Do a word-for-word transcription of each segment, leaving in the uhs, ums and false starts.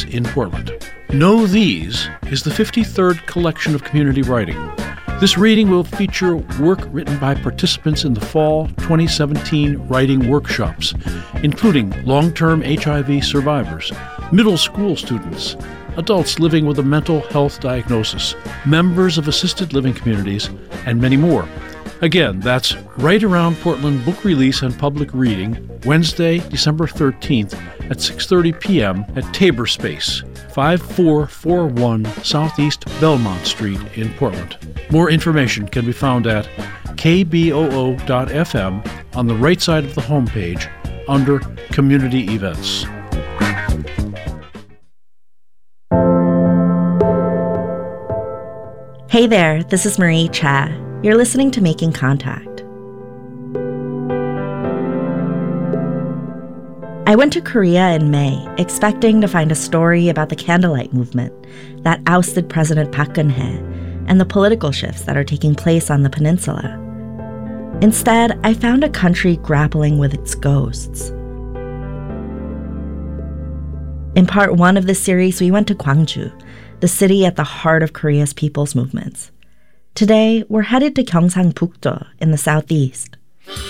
in Portland. Know These is the fifty-third collection of community writing. This reading will feature work written by participants in the fall twenty seventeen writing workshops, including long-term H I V survivors, middle school students, adults living with a mental health diagnosis, members of assisted living communities, and many more. Again, that's Right Around Portland Book Release and Public Reading, Wednesday, December thirteenth at six thirty p.m. at Tabor Space, five four four one Southeast Belmont Street in Portland. More information can be found at k b o o dot f m on the right side of the homepage under Community Events. Hey there, this is Marie Cha. You're listening to Making Contact. I went to Korea in May, expecting to find a story about the candlelight movement that ousted President Park Geun-hye and the political shifts that are taking place on the peninsula. Instead, I found a country grappling with its ghosts. In part one of this series, we went to Gwangju, the city at the heart of Korea's people's movements. Today, we're headed to Gyeongsangbuk-do in the southeast.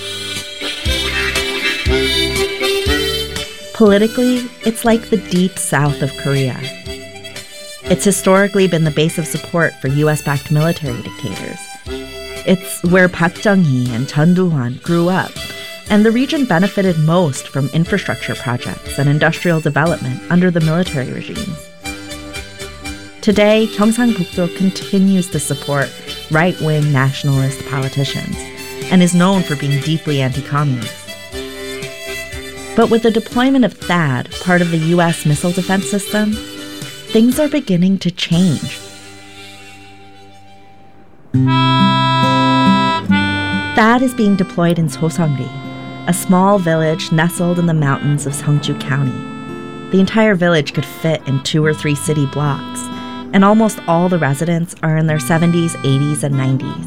Politically, it's like the deep south of Korea. It's historically been the base of support for U S-backed military dictators. It's where Park Chung-hee and Chun Doo-hwan grew up, and the region benefited most from infrastructure projects and industrial development under the military regimes. Today, Gyeongsangbuk-do continues to support right-wing nationalist politicians and is known for being deeply anti-communist. But with the deployment of THAAD, part of the U S missile defense system, things are beginning to change. THAAD is being deployed in Soseongri, a small village nestled in the mountains of Seongju County. The entire village could fit in two or three city blocks, and almost all the residents are in their seventies, eighties, and nineties.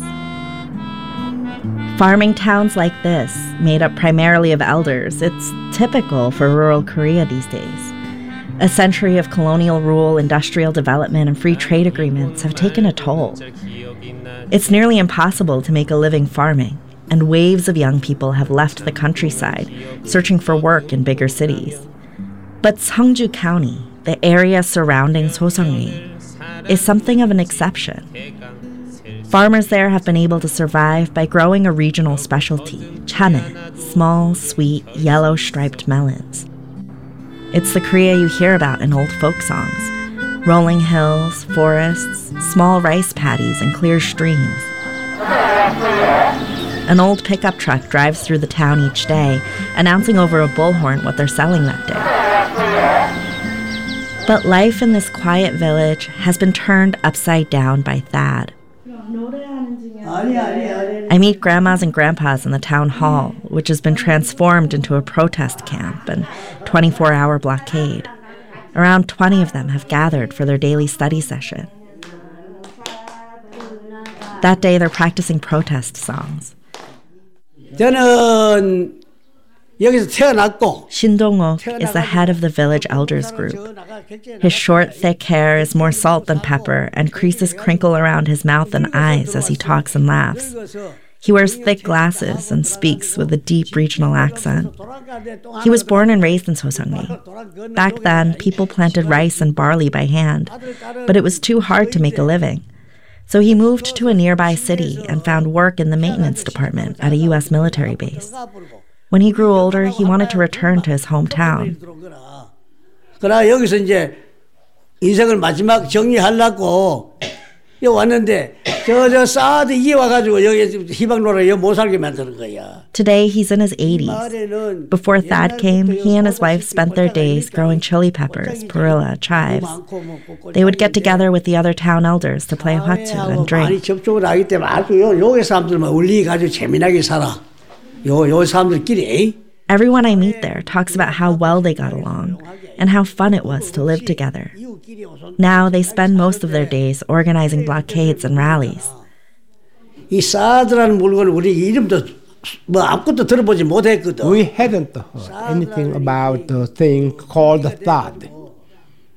Farming towns like this, made up primarily of elders, it's typical for rural Korea these days. A century of colonial rule, industrial development, and free trade agreements have taken a toll. It's nearly impossible to make a living farming, and waves of young people have left the countryside, searching for work in bigger cities. But Seongju County, the area surrounding Soseongri, is something of an exception. Farmers there have been able to survive by growing a regional specialty, chane, small, sweet, yellow-striped melons. It's the Korea you hear about in old folk songs: rolling hills, forests, small rice paddies, and clear streams. An old pickup truck drives through the town each day, announcing over a bullhorn what they're selling that day. But life in this quiet village has been turned upside down by THAAD. I meet grandmas and grandpas in the town hall, which has been transformed into a protest camp and twenty-four hour blockade. Around twenty of them have gathered for their daily study session. That day, they're practicing protest songs. 저는 여기서 태어났고 Shin Dong-ok is the head of the village elders group. His short, thick hair is more salt than pepper, and creases crinkle around his mouth and eyes as he talks and laughs. He wears thick glasses and speaks with a deep regional accent. He was born and raised in Soseongri. Back then, people planted rice and barley by hand, but it was too hard to make a living. So he moved to a nearby city and found work in the maintenance department at a U S military base. When he grew older, he wanted to return to his hometown. 그러나 여기서 이제 인생을 마지막 정리하려고 여기 왔는데 저저 사드 이에 와가지고 여기 희망로라 여기 못 살게 만드는 거야. Today, he's in his eighties. Before THAAD came, he and his wife spent their days growing chili peppers, perilla, chives. They would get together with the other town elders to play hwatu and drink. 많이 접촉을 하기 때문에 아주 여기 사람들만 울리가지고 재미나게 살아. 요, 요 사람들끼리. Everyone I meet there talks about how well they got along and how fun it was to live together. Now they spend most of their days organizing blockades and rallies. 이 사드라는 물건을 우리 이름도 뭐 아무것도 들어보지 못했거든. We hadn't heard anything about the thing called THAAD.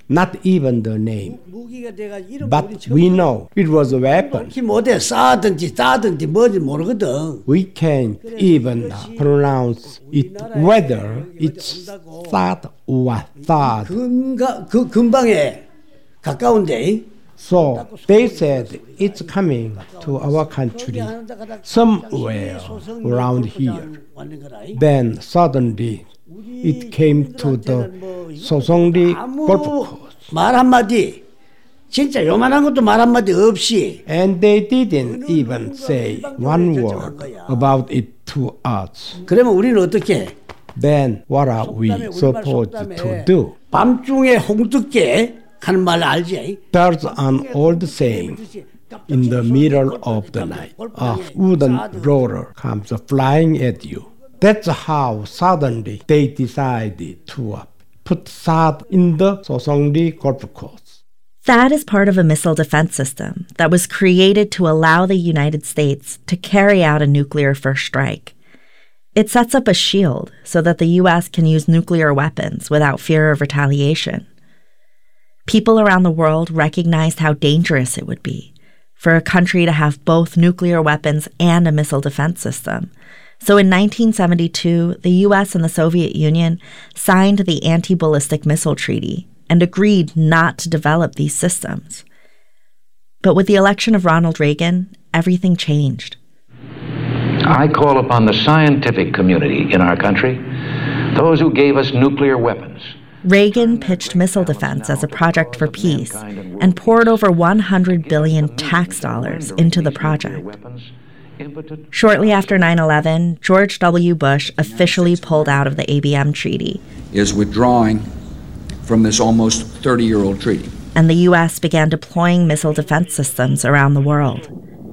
not even the name. But we know it was a weapon. 못해 싸든지 싸든지 뭔지 모르거든. We can't even pronounce it whether it's thought or thought. 금가 그 근방에 가까운데. So they said it's coming to our country somewhere around here. Then suddenly it came to the Sosongri golf course. 말 한마디 진짜 요만한 것도 말 한마디 없이. And they didn't even say one word about it to us. 그러면 우리는 어떻게? Then what are we supposed to do? 밤중에 홍두깨 하는 말 알지? There's an old saying. In the middle of the night, a wooden roller comes flying at you. That's how suddenly they decided to put THAAD in the Sosongri golf course. THAAD is part of a missile defense system that was created to allow the United States to carry out a nuclear first strike. It sets up a shield so that the U S can use nuclear weapons without fear of retaliation. People around the world recognized how dangerous it would be for a country to have both nuclear weapons and a missile defense system. So in nineteen seventy-two, the U S and the Soviet Union signed the Anti-Ballistic Missile Treaty and agreed not to develop these systems. But with the election of Ronald Reagan, everything changed. I call upon the scientific community in our country, those who gave us nuclear weapons. Reagan pitched missile defense as a project for peace and poured over one hundred billion dollars tax dollars into the project. Shortly after nine eleven, George W. Bush officially pulled out of the A B M treaty. Is withdrawing from this almost thirty-year-old treaty. And the U S began deploying missile defense systems around the world.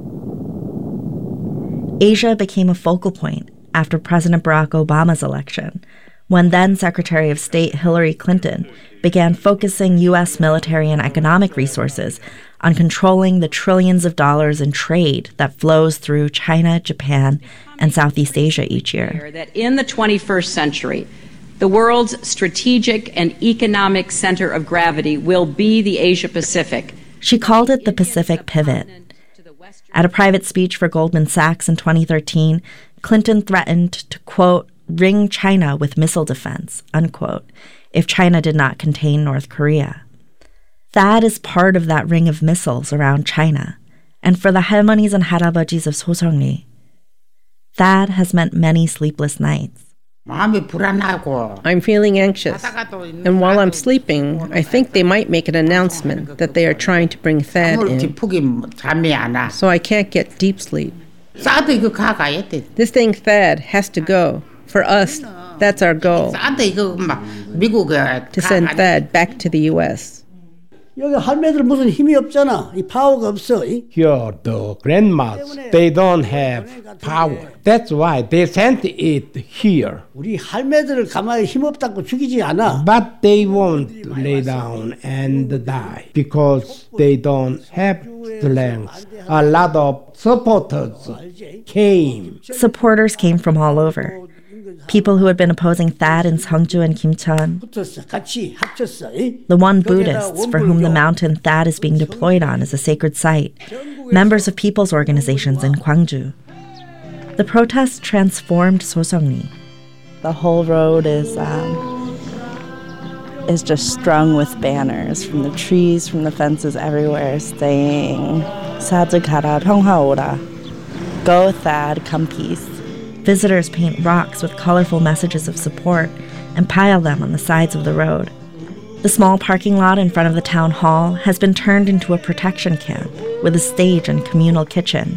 Asia became a focal point after President Barack Obama's election, when then-Secretary of State Hillary Clinton began focusing U S military and economic resources on controlling the trillions of dollars in trade that flows through China, Japan, and Southeast Asia each year. That in the twenty-first century, the world's strategic and economic center of gravity will be the Asia-Pacific. She called it the Pacific Pivot. At a private speech for Goldman Sachs in twenty thirteen, Clinton threatened to, quote, ring China with missile defense, unquote, if China did not contain North Korea. THAAD is part of that ring of missiles around China, and for the 할머니s and 할아버지s of Sosongri, THAAD has meant many sleepless nights. I'm feeling anxious, and while I'm sleeping, I think they might make an announcement that they are trying to bring THAAD in, so I can't get deep sleep. This thing THAAD has to go. For us, that's our goal, to send THAAD back to the U S. 여기 할매들 무슨 힘이 없잖아. 이 파워가 없어. Here, the grandmas, they don't have power. That's why they sent it here. 우리 할매들을 가만히 힘 없다고 죽이지 않아. But they won't lay down and die because they don't have strength. A lot of supporters came. Supporters came from all over. People who had been opposing THAAD in Seongju and Kimcheon, the Won Buddhists for whom the mountain THAAD is being deployed on is a sacred site, members of people's organizations in Gwangju. The protests transformed Sosongri. The whole road is um, is just strung with banners from the trees, from the fences everywhere, saying "사드 가라, 평화 오라," "Go THAAD, come peace." Visitors paint rocks with colorful messages of support and pile them on the sides of the road. The small parking lot in front of the town hall has been turned into a protection camp with a stage and communal kitchen.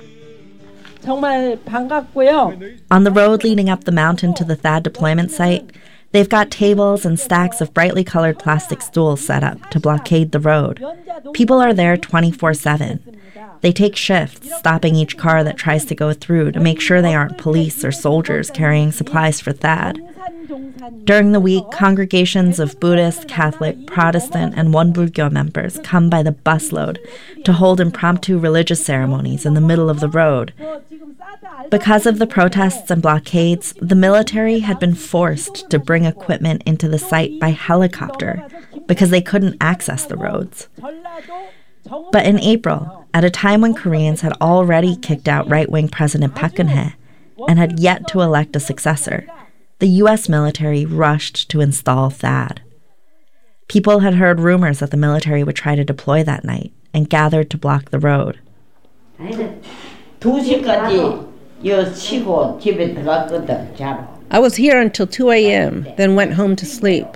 정말 반갑고요. On the road leading up the mountain to the THAAD deployment site, they've got tables and stacks of brightly colored plastic stools set up to blockade the road. People are there twenty-four seven. They take shifts, stopping each car that tries to go through to make sure they aren't police or soldiers carrying supplies for THAAD. During the week, congregations of Buddhist, Catholic, Protestant, and Wonbulgyo members come by the busload to hold impromptu religious ceremonies in the middle of the road. Because of the protests and blockades, the military had been forced to bring equipment into the site by helicopter, because they couldn't access the roads. But in April, at a time when Koreans had already kicked out right-wing President Park Geun-hye and had yet to elect a successor, the U S military rushed to install THAAD. People had heard rumors that the military would try to deploy that night and gathered to block the road. I was here until two a.m., then went home to sleep.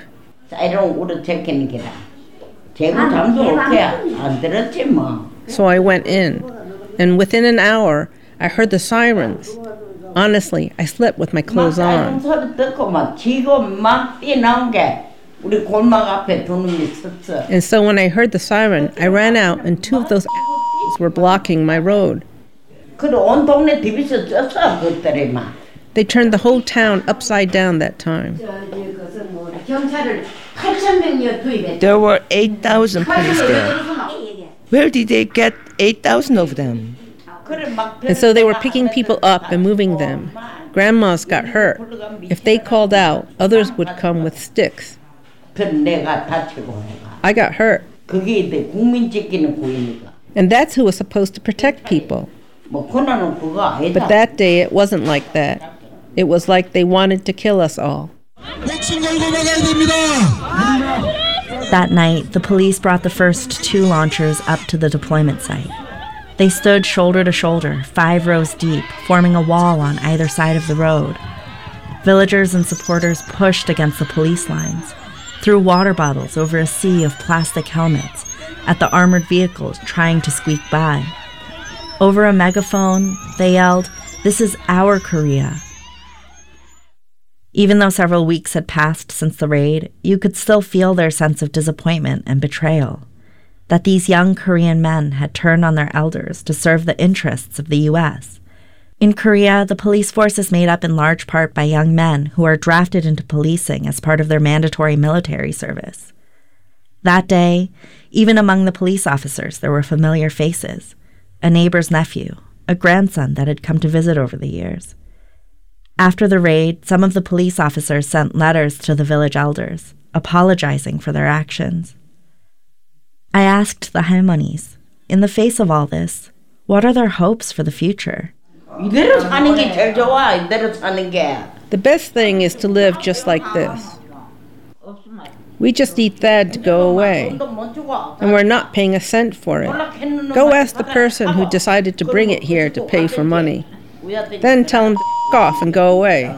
So I went in, and within an hour, I heard the sirens. Honestly, I slept with my clothes on. And so when I heard the siren, I ran out, and two of those assholes were blocking my road. They turned the whole town upside down that time. There were eight thousand police there. Where did they get eight thousand of them? And so they were picking people up and moving them. Grandmas got hurt. If they called out, others would come with sticks. I got hurt. And that's who was supposed to protect people. But that day it wasn't like that. It was like they wanted to kill us all. That night, the police brought the first two launchers up to the deployment site. They stood shoulder to shoulder, five rows deep, forming a wall on either side of the road. Villagers and supporters pushed against the police lines, threw water bottles over a sea of plastic helmets at the armored vehicles trying to squeak by. Over a megaphone, they yelled, "This is our Korea." Even though several weeks had passed since the raid, you could still feel their sense of disappointment and betrayal, that these young Korean men had turned on their elders to serve the interests of the U S. In Korea, the police force is made up in large part by young men who are drafted into policing as part of their mandatory military service. That day, even among the police officers, there were familiar faces, a neighbor's nephew, a grandson that had come to visit over the years. After the raid, some of the police officers sent letters to the village elders, apologizing for their actions. I asked the 할머니es, in the face of all this, what are their hopes for the future? The best thing is to live just like this. We just need THAAD to go away, and we're not paying a cent for it. Go ask the person who decided to bring it here to pay for money. Then tell him to f*** off and go away.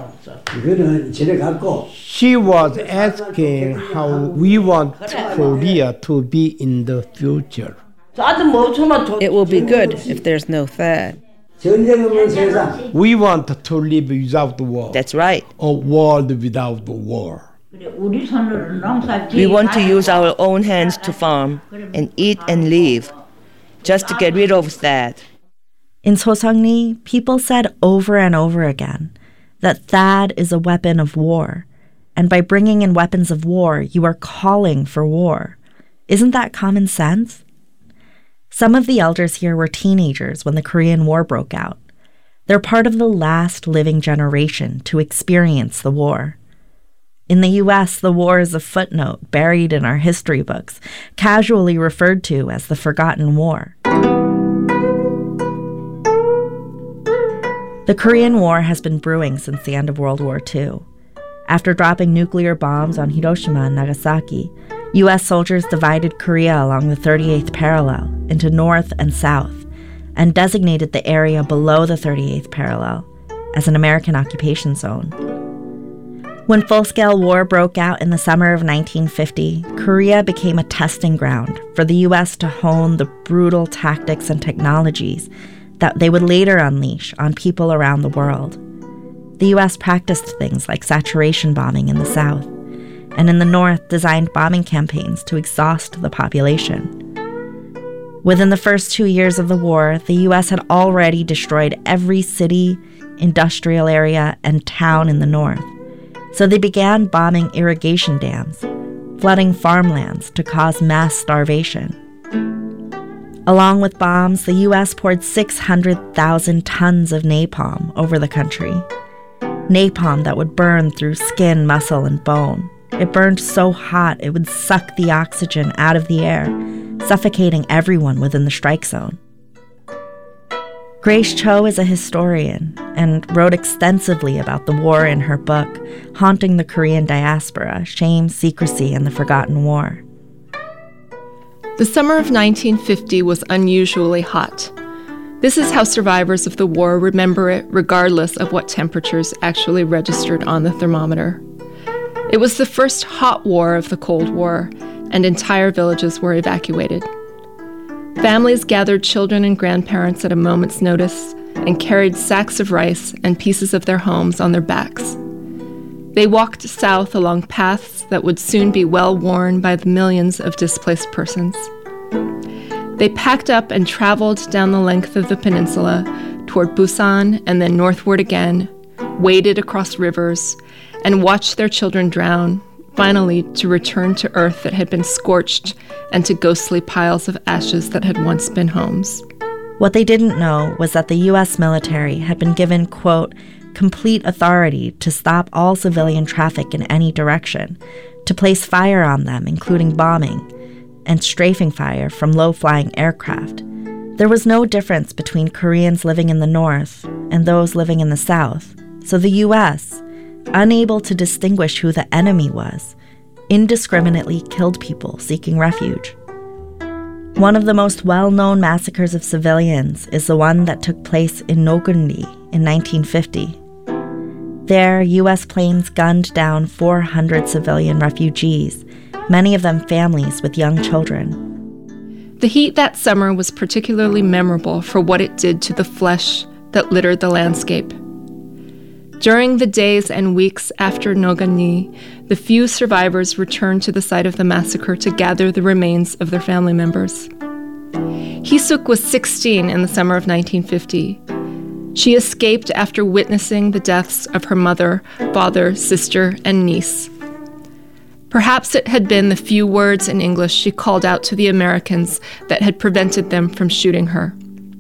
She was asking how we want Korea to be in the future. It will be good if there's no THAAD. We want to live without war. That's right. A world without war. We want to use our own hands to farm and eat and live, just to get rid of THAAD. In Soseongni, people said over and over again that THAAD is a weapon of war, and by bringing in weapons of war, you are calling for war. Isn't that common sense? Some of the elders here were teenagers when the Korean War broke out. They're part of the last living generation to experience the war. In the U S, the war is a footnote buried in our history books, casually referred to as the Forgotten War. The Korean War has been brewing since the end of World War Two. After dropping nuclear bombs on Hiroshima and Nagasaki, U S soldiers divided Korea along the thirty-eighth parallel into North and South, and designated the area below the thirty-eighth parallel as an American occupation zone. When full-scale war broke out in the summer of nineteen fifty, Korea became a testing ground for the U S to hone the brutal tactics and technologies that they would later unleash on people around the world. The U S practiced things like saturation bombing in the South, and in the North designed bombing campaigns to exhaust the population. Within the first two years of the war, the U S had already destroyed every city, industrial area, and town in the North, so they began bombing irrigation dams, flooding farmlands to cause mass starvation. Along with bombs, the U S poured six hundred thousand tons of napalm over the country. Napalm that would burn through skin, muscle, and bone, It burned so hot it would suck the oxygen out of the air, suffocating everyone within the strike zone. Grace Cho is a historian and wrote extensively about the war in her book, Haunting the Korean Diaspora: Shame, Secrecy, and the Forgotten War. The summer of nineteen fifty was unusually hot. This is how survivors of the war remember it, regardless of what temperatures actually registered on the thermometer. It was the first hot war of the Cold War, and entire villages were evacuated. Families gathered children and grandparents at a moment's notice and carried sacks of rice and pieces of their homes on their backs. They walked south along paths that would soon be well worn by the millions of displaced persons. They packed up and traveled down the length of the peninsula toward Busan and then northward again, waded across rivers, and watched their children drown, finally to return to earth that had been scorched and to ghostly piles of ashes that had once been homes. What they didn't know was that the U S military had been given, quote, complete authority to stop all civilian traffic in any direction, to place fire on them, including bombing, and strafing fire from low-flying aircraft. There was no difference between Koreans living in the north and those living in the south, so the U S, unable to distinguish who the enemy was, indiscriminately killed people seeking refuge. One of the most well-known massacres of civilians is the one that took place in Nogunri in nineteen fifty. There, U S planes gunned down four hundred civilian refugees, many of them families with young children. The heat that summer was particularly memorable for what it did to the flesh that littered the landscape. During the days and weeks after Nogunri, the few survivors returned to the site of the massacre to gather the remains of their family members. Hee-suk was sixteen in the summer of nineteen fifty. She escaped after witnessing the deaths of her mother, father, sister, and niece. Perhaps it had been the few words in English she called out to the Americans that had prevented them from shooting her.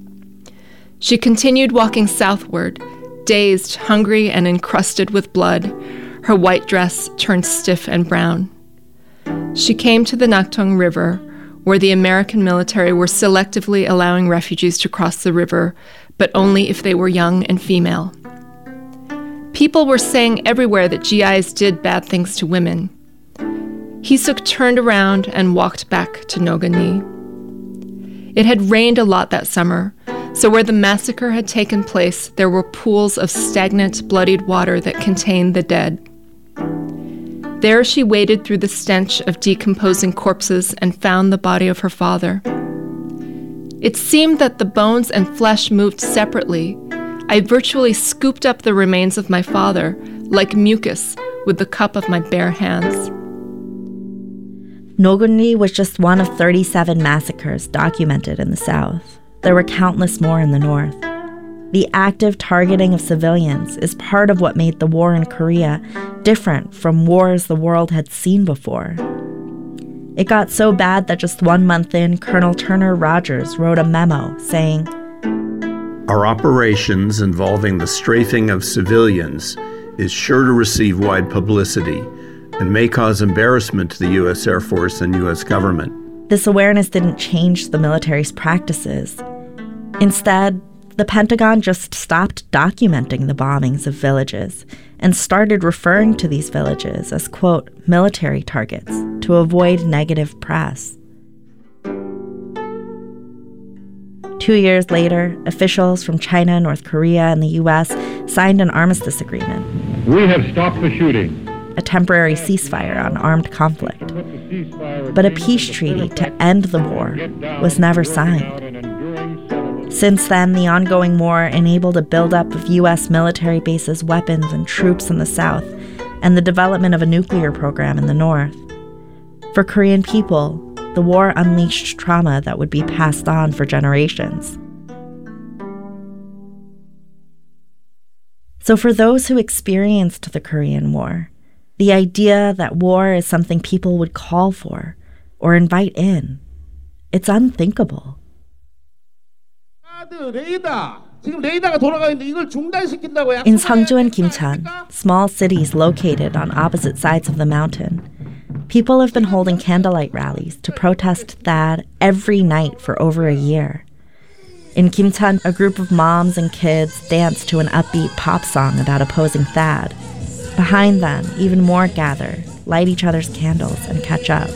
She continued walking southward, dazed, hungry, and encrusted with blood, her white dress turned stiff and brown. She came to the Naktung River, where the American military were selectively allowing refugees to cross the river, but only if they were young and female. People were saying everywhere that G Is did bad things to women. Hee-suk turned around and walked back to Nogunri. It had rained a lot that summer, so where the massacre had taken place, there were pools of stagnant, bloodied water that contained the dead. There she waded through the stench of decomposing corpses and found the body of her father. It seemed that the bones and flesh moved separately. I virtually scooped up the remains of my father, like mucus, with the cup of my bare hands. Nogunri was just one of thirty-seven massacres documented in the South. There were countless more in the North. The active targeting of civilians is part of what made the war in Korea different from wars the world had seen before. It got so bad that just one month in, Colonel Turner Rogers wrote a memo saying, "Our operations involving the strafing of civilians is sure to receive wide publicity and may cause embarrassment to the U S Air Force and U S government." This awareness didn't change the military's practices. Instead, the Pentagon just stopped documenting the bombings of villages and started referring to these villages as, quote, military targets to avoid negative press. Two years later, officials from China, North Korea, and the U S signed an armistice agreement. We have stopped the shooting. A temporary ceasefire on armed conflict. But a peace treaty to end the war was never signed. Since then, the ongoing war enabled a buildup of U S military bases, weapons, and troops in the South, and the development of a nuclear program in the North. For Korean people, the war unleashed trauma that would be passed on for generations. So for those who experienced the Korean War, the idea that war is something people would call for or invite in, it's unthinkable. In Sangju and Kimcheon, small cities located on opposite sides of the mountain, people have been holding candlelight rallies to protest THAAD every night for over a year. In Kimcheon, a group of moms and kids dance to an upbeat pop song about opposing THAAD. Behind them, even more gather, light each other's candles, and catch up.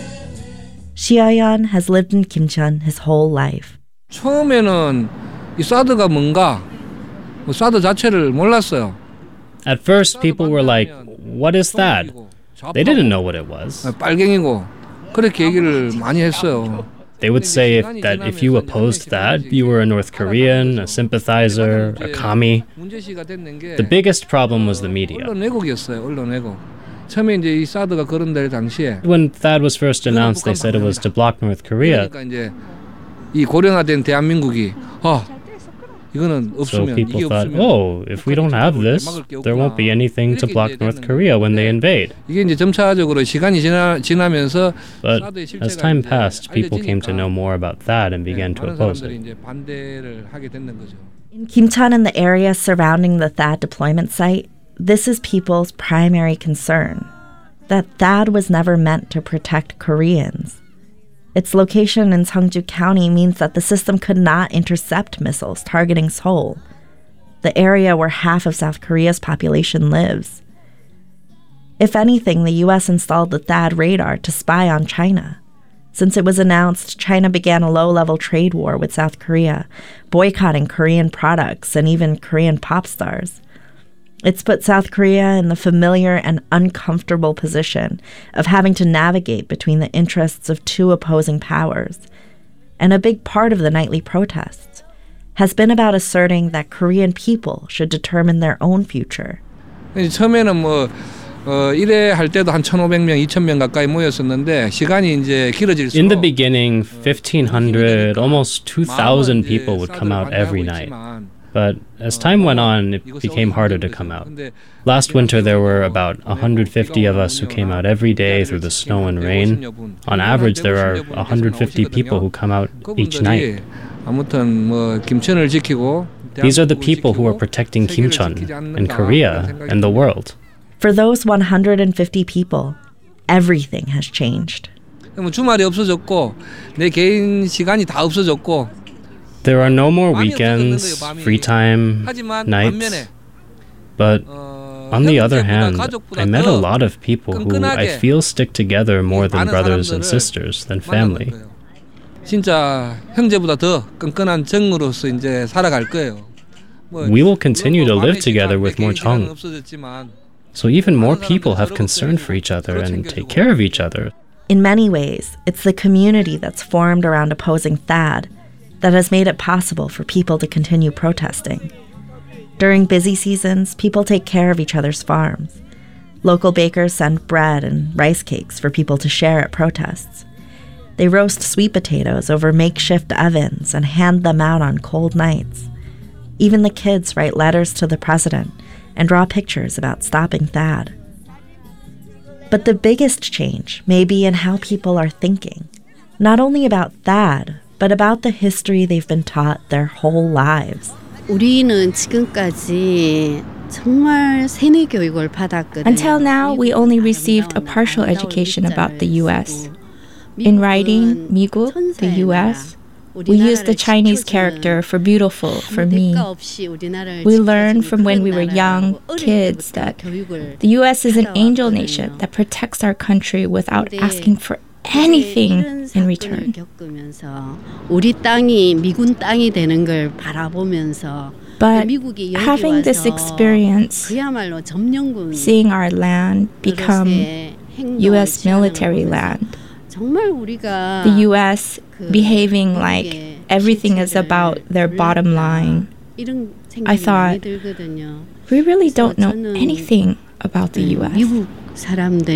Shia-yeon has lived in Kimcheon his whole life. 처음에는 이 사드가 뭔가, 사드 자체를 몰랐어요. At first, people were like, "What is THAAD?" They didn't know what it was. 빨갱이고 그렇게 얘기를 많이 했어요. They would say if, that if you opposed THAAD, you were a North Korean, a sympathizer, a commie. The biggest problem was the media. 언론 왜곡이었어요. 언론 왜곡. 처음에 이제 이 사드가 거론될 당시에 When THAAD was first announced, they said it was to block North Korea. 그러니까 이제 이 고령화된 대한민국이 아 이거는 없으면 So people 이게 thought, 없으면 oh, if we don't have this, there won't be anything to block North Korea when they invade. 이게 이제 점차적으로 시간이 지나 지나면서 But as time passed, people came to know more about THAAD and began to oppose it. 이제 반대를 하게 됐는 거죠. In Kimcheon and the area surrounding the THAAD deployment site, this is people's primary concern, that THAAD was never meant to protect Koreans. Its location in Sangju County means that the system could not intercept missiles targeting Seoul, the area where half of South Korea's population lives. If anything, the U S installed the THAAD radar to spy on China. Since it was announced, China began a low-level trade war with South Korea, boycotting Korean products and even Korean pop stars. It's put South Korea in the familiar and uncomfortable position of having to navigate between the interests of two opposing powers. And a big part of the nightly protests has been about asserting that Korean people should determine their own future. 처음에는 뭐 어, 일회 할 때도 한 천오백 명, 이천 명 가까이 모였었는데 시간이 이제 길어질수록 In the beginning, fifteen hundred, almost two thousand people would come out every night. But as time went on, it became harder to come out. Last winter, there were about one hundred fifty of us who came out every day through the snow and rain. On average, there are one hundred fifty people who come out each night. These are the people who are protecting Kimcheon and Korea and the world. For those one hundred fifty people, everything has changed. 주말이 없어졌고 내 개인 시간이 다 없어졌고 There are no more weekends, free time, nights. But on the other hand, I met a lot of people who I feel stick together more than brothers and sisters, than family. 진짜 형제보다 더 끈끈한 정으로서 이제 살아갈 거예요. We will continue to live together with more 정. So even more people have concern for each other and take care of each other. In many ways, it's the community that's formed around opposing THAAD that has made it possible for people to continue protesting. During busy seasons, people take care of each other's farms. Local bakers send bread and rice cakes for people to share at protests. They roast sweet potatoes over makeshift ovens and hand them out on cold nights. Even the kids write letters to the president and draw pictures about stopping THAAD. But the biggest change may be in how people are thinking, not only about THAAD, but about the history they've been taught their whole lives. 우리는 지금까지 정말 세뇌 교육을 받았거든요. Until now, we only received a partial education about the U S. In writing, 미국, the U S, we use the Chinese character for beautiful, for me. We learned from when we were young kids that the U S is an angel nation that protects our country without asking for anything in return. 우리 땅이 미군 땅이 되는 걸 바라보면서 But having this experience, seeing our land become U S military land, the U S behaving like everything is about their bottom line, I thought, we really don't know anything about the U S.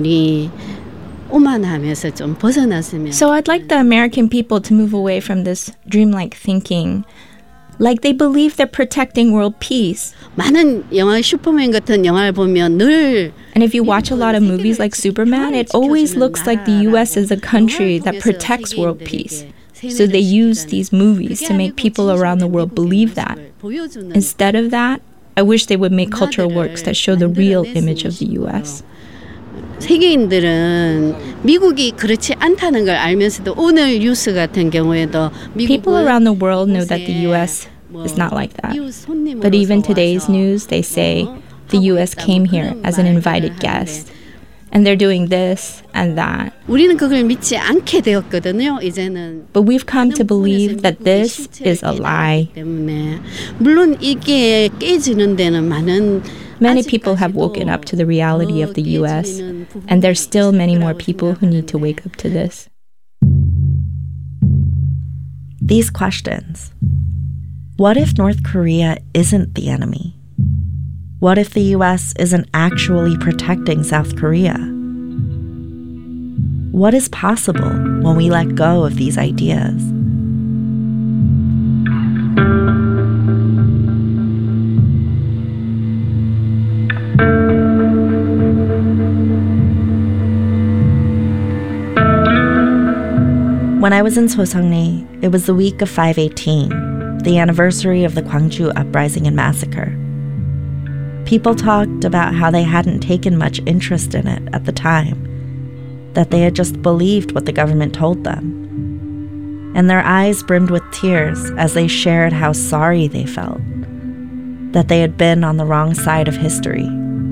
So I'd like the American people to move away from this dreamlike thinking, like they believe they're protecting world peace. 많은 영화 슈퍼맨 같은 영화를 보면 늘 And if you watch a lot of movies like Superman, it always looks like the U S is a country that protects world peace. So they use these movies to make people around the world believe that. Instead of that, I wish they would make cultural works that show the real image of the U S. 세계인들은 미국이 그렇지 않다는 걸 알면서도 오늘 뉴스 같은 경우에도 People around the world know that the U S is not like that. But even today's news, they say the U S came here as an invited guest. And they're doing this and that. 우리는 그걸 믿지 않게 되었거든요. 이제는. But we've come to believe that this is a lie. 물론 이게 깨지는 데는 많은 Many people have woken up to the reality of the U S, and there's still many more people who need to wake up to this. These questions. What if North Korea isn't the enemy? What if the U S isn't actually protecting South Korea? What is possible when we let go of these ideas? When I was in Soseongni, it was the week of five eighteen, the anniversary of the Gwangju Uprising and Massacre. People talked about how they hadn't taken much interest in it at the time, that they had just believed what the government told them. And their eyes brimmed with tears as they shared how sorry they felt, that they had been on the wrong side of history.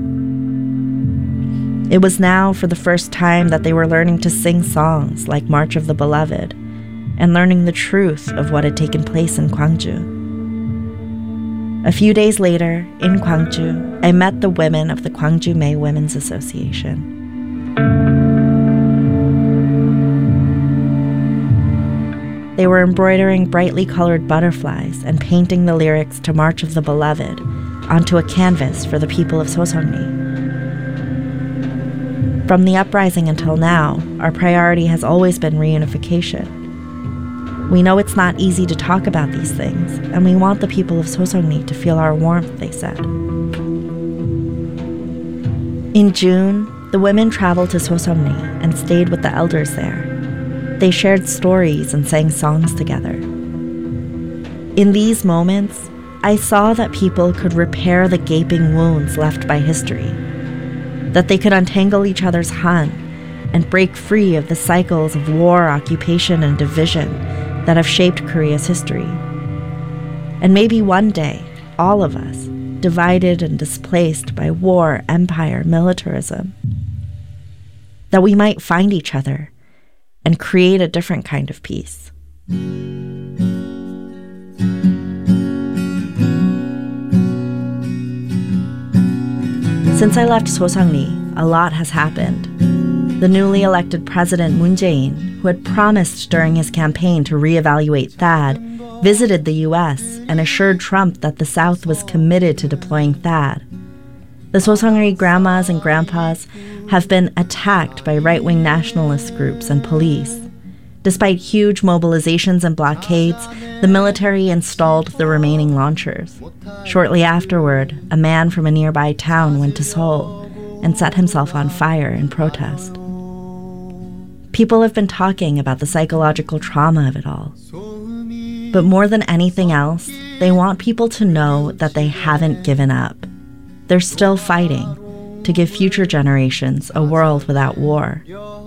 It was now for the first time that they were learning to sing songs like March of the Beloved and learning the truth of what had taken place in Gwangju. A few days later, in Gwangju, I met the women of the Gwangju May Women's Association. They were embroidering brightly colored butterflies and painting the lyrics to March of the Beloved onto a canvas for the people of Soseongni. From the uprising until now, our priority has always been reunification. We know it's not easy to talk about these things, and we want the people of Soseongni to feel our warmth, they said. In June, the women traveled to Soseongni and stayed with the elders there. They shared stories and sang songs together. In these moments, I saw that people could repair the gaping wounds left by history, that they could untangle each other's han and break free of the cycles of war, occupation, and division that have shaped Korea's history. And maybe one day, all of us, divided and displaced by war, empire, militarism, that we might find each other and create a different kind of peace. Since I left Soseongni, a lot has happened. The newly elected president Moon Jae-in, who had promised during his campaign to reevaluate THAAD, visited the U S and assured Trump that the South was committed to deploying THAAD. The Soseongni grandmas and grandpas have been attacked by right-wing nationalist groups and police. Despite huge mobilizations and blockades, the military installed the remaining launchers. Shortly afterward, a man from a nearby town went to Seoul and set himself on fire in protest. People have been talking about the psychological trauma of it all. But more than anything else, they want people to know that they haven't given up. They're still fighting to give future generations a world without war.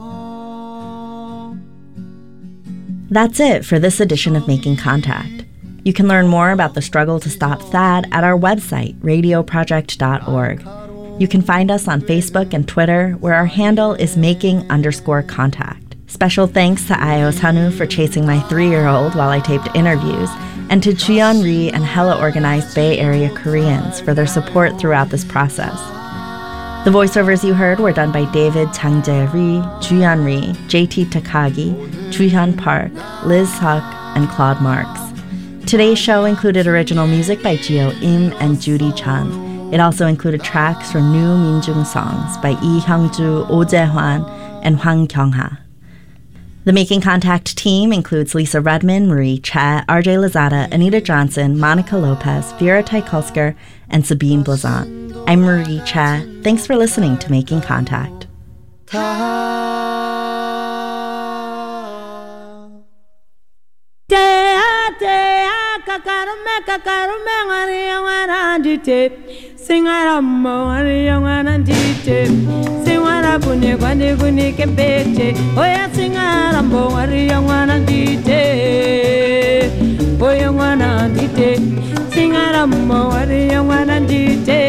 That's it for this edition of Making Contact. You can learn more about the struggle to stop THAAD at our website, radio project dot org. You can find us on Facebook and Twitter, where our handle is making underscore contact. Special thanks to Ayo Sanu for chasing my three-year-old while I taped interviews, and to Juyeon Ri and Hella Organized Bay Area Koreans for their support throughout this process. The voiceovers you heard were done by David Changjae Ri, Juyeon Ri, J T Takagi, Juhyun Park, Liz Huck, and Claude Marks. Today's show included original music by Jio Im and Judy Chan. It also included tracks from new Minjung songs by Lee Hyungju, Oh Jae-hwan, and Hwang Kyung-ha. The Making Contact team includes Lisa Redman, Marie Cha, R J Lazada, Anita Johnson, Monica Lopez, Vera Teikulsker, and Sabine Blazant. I'm Marie Cha. Thanks for listening to Making Contact. kakarume kakarume ngari yongana ndite singara mo ngari yongana ndite singara kune kwande kune kepete oya singara mo ngari yongana ndite oya ngana ndite singara mo ngari yongana ndite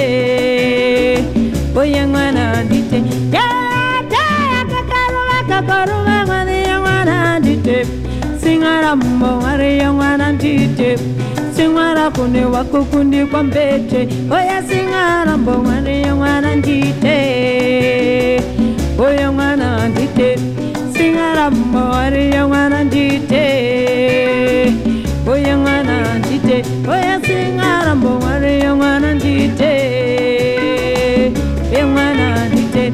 oya ngana ndite ya ya kakarume kakarume ngari yongana ndite singara mo ngari yongana ndite singara kune wakukundi kwa mbete oya singara mbo ngari yongana ndite oya ngana ndite singara mbo ngari yongana ndite oya ngana ndite oya singara mbo ngari yongana ndite yongana ndite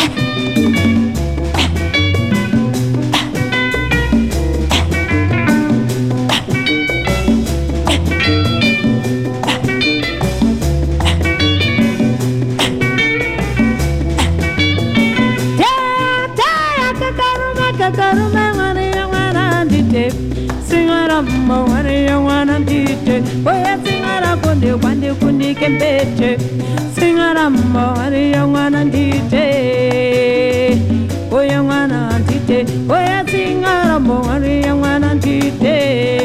mo ngari yongana ndite oya singara konde kwande kundi kembete singara mo ngari yongana ndite oya ngana ndite oya singara mo ngari yongana ndite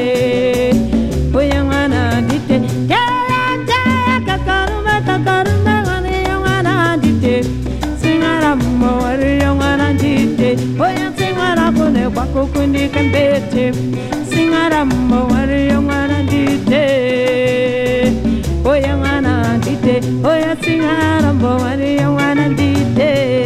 oya ngana ndite ya ya kakarume kakarume ngari yongana ndite singara mo ngari yongana ndite oya singara konde kwako kundi kembete singara mo ngari yongana ndite oya ngana ndite oya singara mo ngari yongana ndite